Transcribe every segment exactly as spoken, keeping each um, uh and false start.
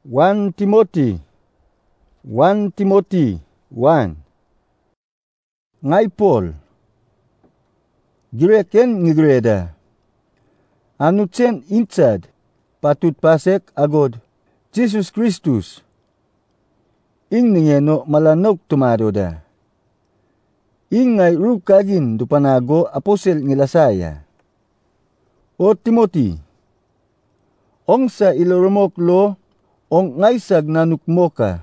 First Timothy First Timothy one. Ngay Paul, gireken ngigreda. Anutsen insad, patut pasek agod, Jesus Christus. Ing ningeno malanok tumadoda. Ing ngay rukagin dupanago aposel ngilasaya. O Timothy, ong sa iloromok lo, ong ngaysag nanukmo ka.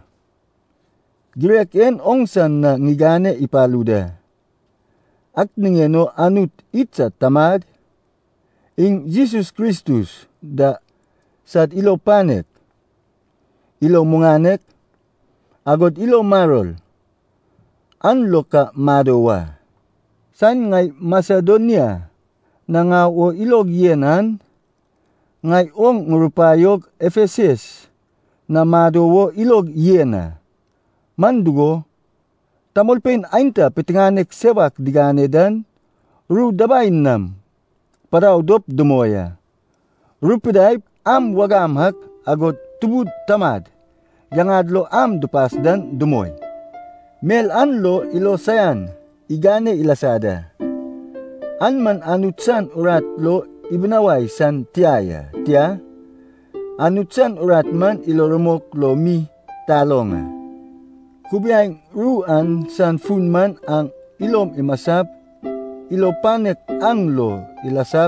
Gireken ong san na ngigane ipaluda. Ak ningeno anut itsa tamad. Ing Jesus Christus da sad ilo panek. Ilo munganek. Agod ilo marol. Anlo ka madowa. San ngay Macedonia na nga o ilog yenan. Ngay ong ngurupayog Ephesus na madowo ilog yena. Mandugo, tamolpen ainta pitinganek sewak diganedan, ru dabain nam, paraw dop dumoya. Rupiday am wagamhak agot tubud tamad, yangadlo am dupasdan dumoy. Mel anlo ilo sayan, igane ilasada. Anman anutsan uratlo ibnaway san tiaya, tia? Anutsan uratman iloromok lo mi talonga. Kubiayang ruan san funman ang ilom imasap, ilo panek anglo ilasap,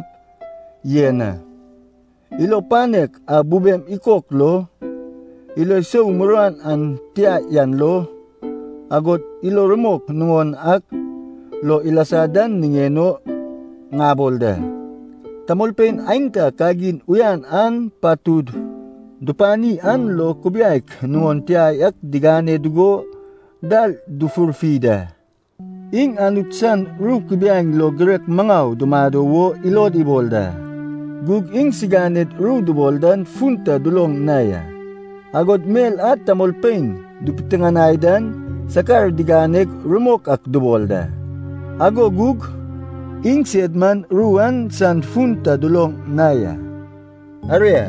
yena. Ilo panek a bubem ikoklo, ilo so umuruan ang tia yanlo, agot ilo remok nungon ak, lo ilasadan ningeno ngabolda. Tamolpen ainta kagin uyan an patud, dupani an lo kubiayk nungon tiayak digane dugo, dal dufurfida. Ing anutsan ru kubiayang lo gerek mangaw dumadowo ilod ibolda. Gug ing siganet ru duboldan funta dulong naya. Agod mel at tamolpen dupitanganaydan sakar diganek rumok ak dubolda. Ago gug ing siedman ruan san funta dulong naya. Area,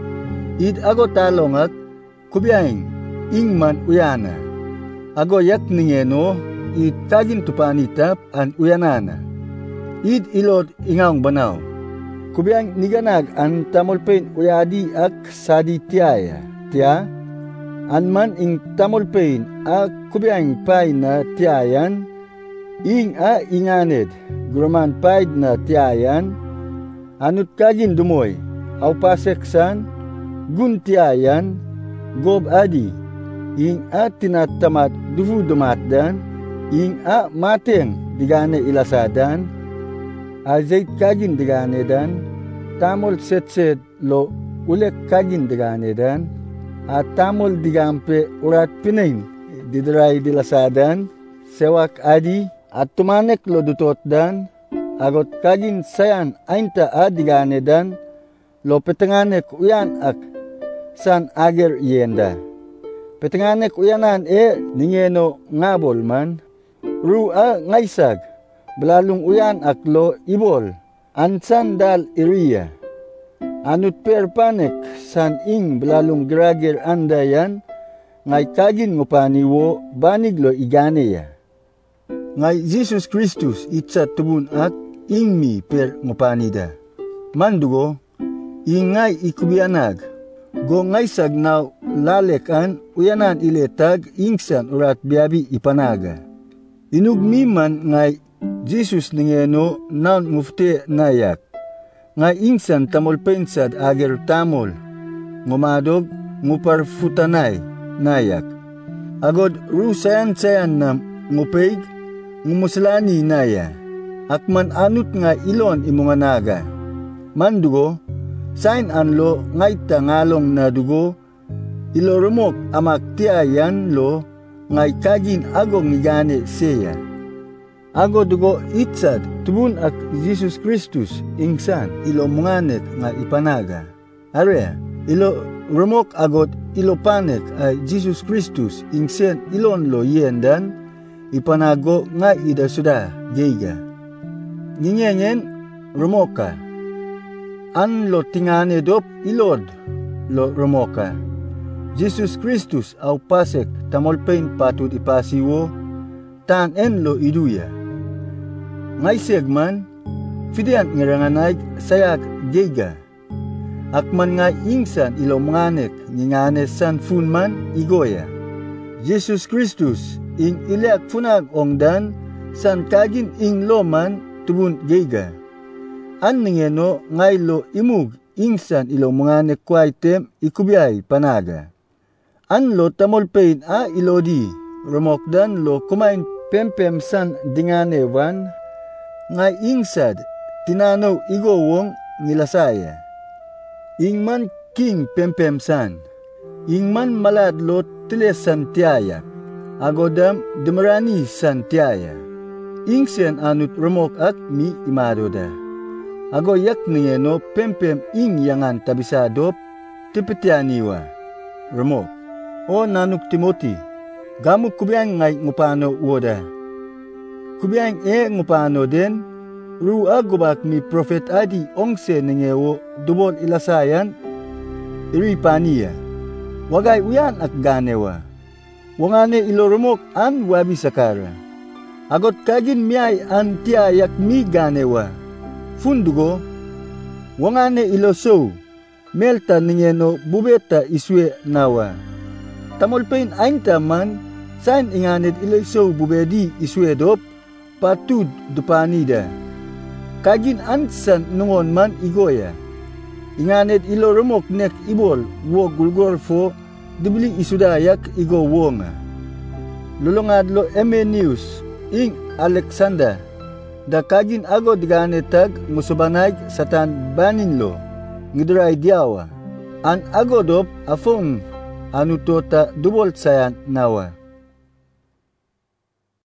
id ago talongak kubiayang ing man uyana. Ago yak ningeno, id kagin tupanitap an uyanana. Id ilod ingaong banaw. Kubiang niganag an tamolpen uyadi ak sadi tiaya. Tia, anman ing tamolpen ak kubiang pay na tiayan, ing a inganed, gruman pay na tiayan, anut kagin dumoy, aw paseksan, gun tiayan, gob adi, ing a tinatamat dufu dumatdan, ing a mateng digane ilasadan, azait kagin digane dan, tamol set-set lo ulek kagin digane dan, at tamol digampe urat pinain didiray dilasadan, sewak adi, at tumanek lo dutot dan, agot kagin sayan ainta a digane dan, lo petenganek uyan ak san ager yenda. Petenganek uyanan e ningeno ngabol man, ru a ngaysag, belalung uyan aklo ibol, ansan dal iriya. Anut per panek san ing belalung grager andayan, ngay kagin ngupaniwo baniglo igane ya. Ngay Jesus Christus itsa tubun ak ing mi per ngupanida. Mandugo, ingay ikubianag, go ngaysag na lalekan uyanan iletag ingsan urat biabi ipanaga. Inugmiman ngay Jesus ningeno naun mufte nayak. Ngay ingsan tamolpensad ager tamol. Ngumadog nguparfutanay nayak. Agod rusayan-sayan na ngupeg ngumuslani naya. Akman anut nga ilon imunganaga. Mandugo, sain anlo ngay tangalong na dugo, iloromok amak tiayan lo, ngay kagin agong ngigane seya. Ago dugo itsad tubun ak Jesus Christus ingsan ilo munganek nga ipanaga. Area, ilo rumok agot ilo panek ay Jesus Christus ingsen ilon lo yendan, ipanago nga ida suda jayga. Nginyengen rumoka. An lo tingane dop ilod lo rumoka. Jesus Kristus au pasek tamolpain patut ipasiwo, tan en lo iduya. Ngay segman, fidean ngiranganay sayak geiga. Akman nga ingsan ilo manganek nginganes san funman igoya. Jesus Kristus ing ileak funag ongdan san kagin ing loman tubun geiga. An ningeno ngay lo imug ingsan ilo manganek kwaitem ikubiyay panaga. An lo tamolpain a ilodi, romokdan lo kumain pempem san dingane wan, ngay ingsad tinanaw igowong nilasaya. Ingman king pempem san, ingman malad lo tilesan tiaya, agodam demerani san tiaya. Ingsen anut romok at mi imadoda. Ago yak niyeno pempem ing yangan tabisadop, tipetianiwa, romok. O nanuk Timothy, gamu kubiyang ngay ngupano woda. Kubiyang e ngupano den, ruag gubak mi prophet adi ongse nengewo dubol ilasayan, iripaniya. Wagay uyan ak ganewa. Wangane iloromok an wabi sakara. Agot kagin miyay an tiayak mi ganewa. Fundugo, wangane iloso, melta nengeno bubeta iswe nawa. Tamolpain ain taman, sain inganit iloso bubedi iswedop, patud dupanida. Kagin ansan nungon man igoya. Inganit iloromok nek ibol, wo gulgorfo, dibili isudayak igo wonga. Lulungadlo Emenius, ing Alexander, da kagin ago diganetag musubanag satan baninlo, ngidray diawa. An agodop afong anu tota dubol sayan nawa.